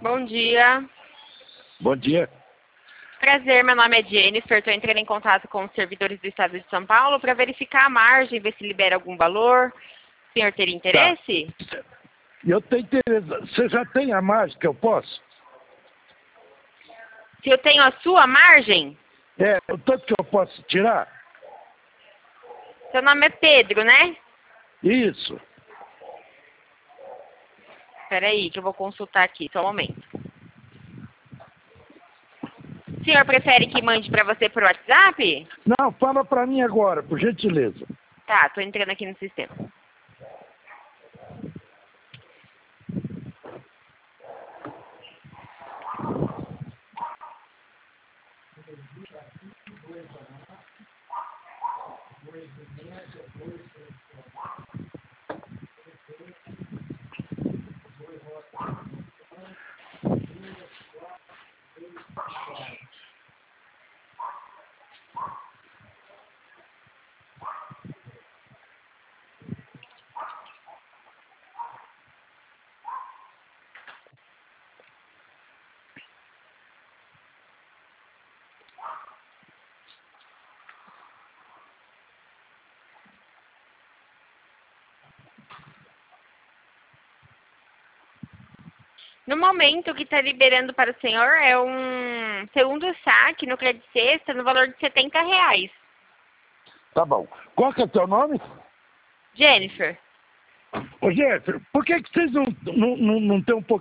Bom dia. Bom dia. Prazer, meu nome é Jennifer. Estou entrando em contato com os servidores do Estado de São Paulo para verificar a margem, ver se libera algum valor. O senhor teria interesse? Tá. Eu tenho interesse. Você já tem a margem que eu posso? Se eu tenho a sua margem? É, o tanto que eu posso tirar? Seu nome é Pedro, né? Isso. Espera aí, que eu vou consultar aqui, só um momento. O senhor prefere que mande para você por WhatsApp? Não, fala para mim agora, por gentileza. Tá, tô entrando aqui no sistema. No momento, o que está liberando para o senhor é um segundo saque no crédito sexta no valor de R$70. Tá bom. Qual que é o teu nome? Jennifer. Ô, Jefferson, por que vocês não têm um pouco